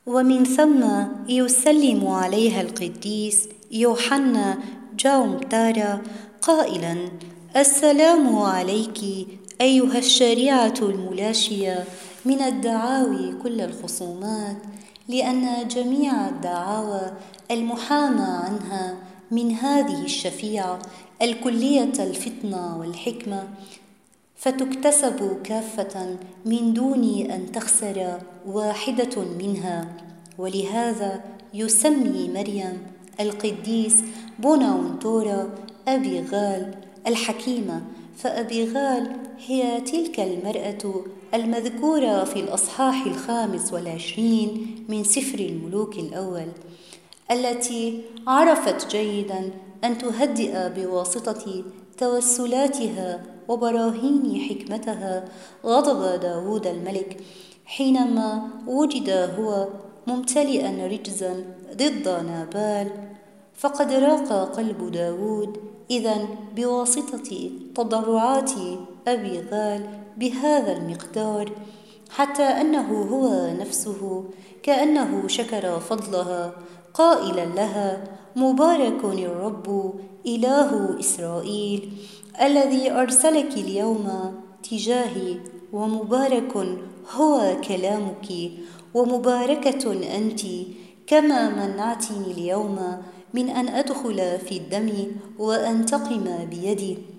ومن ثم يسلم عليها القديس يوحنا جاومتارا قائلا: السلام عليك أيها الشريعة الملاشية من الدعاوي كل الخصومات، لأن جميع الدعاوى المحامى عنها من هذه الشفيعة الكلية الفطنة والحكمة فتكتسب كافة من دون أن تخسر واحدة منها. ولهذا يسمي مريم القديس بوناونتورا أبيغال الحكيمة، فأبيغال هي تلك المرأة المذكورة في الأصحاح 25 من سفر الملوك الأول، التي عرفت جيدا أن تهدئ بواسطة توسلاتها وبراهين حكمتها غضب داود الملك حينما وجد هو ممتلئا رجزا ضد نابال. فقد راق قلب داود إذن بواسطة تضرعات أبيغال بهذا المقدار، حتى أنه هو نفسه كأنه شكر فضلها قائلا لها: مبارك الرب إله إسرائيل الذي أرسلك اليوم تجاهي، ومبارك هو كلامك، ومباركة أنت كما منعتني اليوم من أن أدخل في الدم وأنتقم بيدي.